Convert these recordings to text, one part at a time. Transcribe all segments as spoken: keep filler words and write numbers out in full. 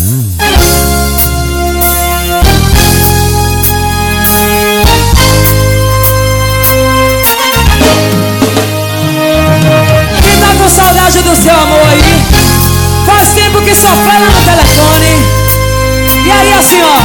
Quem tá com saudade do seu amor aí? Faz tempo que só fala no telefone. E aí assim, ó.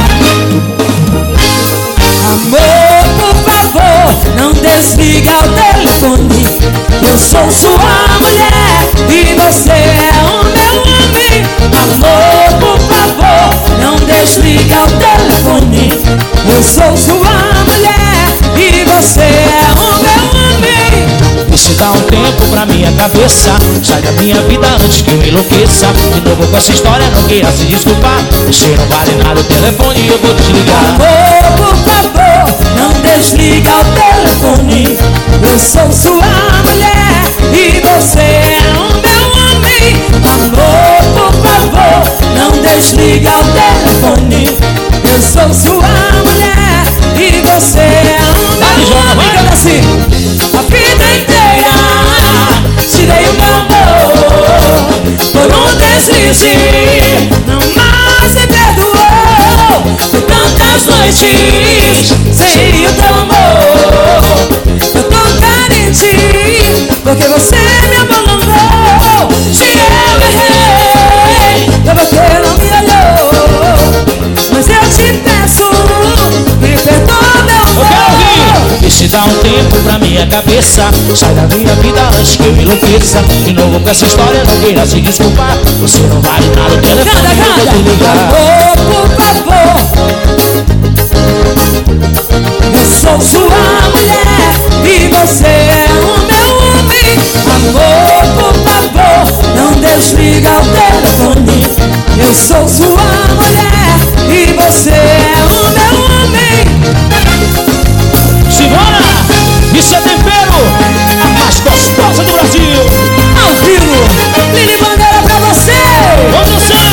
Amor, por favor, não desliga o telefone. Eu sou sua mulher e você é o meu homem. Amor, por favor, não desliga o telefone. Eu sou sua mulher e você é o meu homem. Deixa dar um tempo pra minha cabeça. Sai da minha vida antes que eu enlouqueça. De novo com essa história, não queira se desculpar. Você não vale nada o telefone e eu vou desligar. Amor, por favor, não desliga o telefone. Eu sou sua mulher e você é o meu homem. Amor, por favor, não desliga o telefone. Eu sou sua mulher e você é o meu homem. Canta assim. A vida inteira te dei o meu amor. Por um deslize não mais me perdoou. Foi tantas noites sem o teu amor. Eu tô carente porque você me abandonou. Se eu errei foi porque não me olhou. Mas eu te peço, me perdoa meu amor. Deixa dar um tempo pra minha cabeça. Sai da minha vida antes que eu enlouqueça. De novo com essa história, não queira se desculpar. Você não vale nada o telefone. Canta, eu vou desligar. Amor, por favor, eu sou sua mulher e você é o meu homem. Amor, por favor, não desliga o telefone. Eu sou sua mulher e você é o meu homem. Simbora! Isso é tempero! A mais gostosa do Brasil! Ao vivo, Lili Bandeira pra você! Vamos dançar!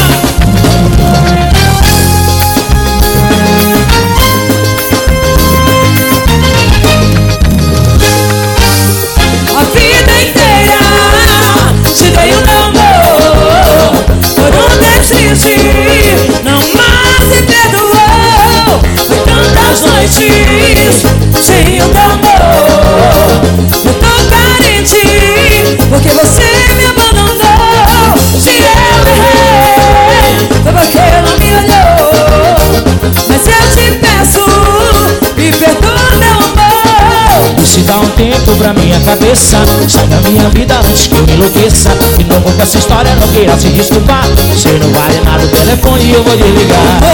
A vida inteira te dei o meu amor. Por um deslize não mais me perdoou. Foi tantas noites sem o teu amor. Eu tô carente porque você me abandonou. Se eu errei foi porque não me olhou. Mas eu te peço, me perdoa meu amor. Deixa dar um tempo pra minha cabeça. Sai da minha vida antes que eu enlouqueça. De novo com essa história, não queira se desculpar. Você não vale nada o telefone e eu vou desligar.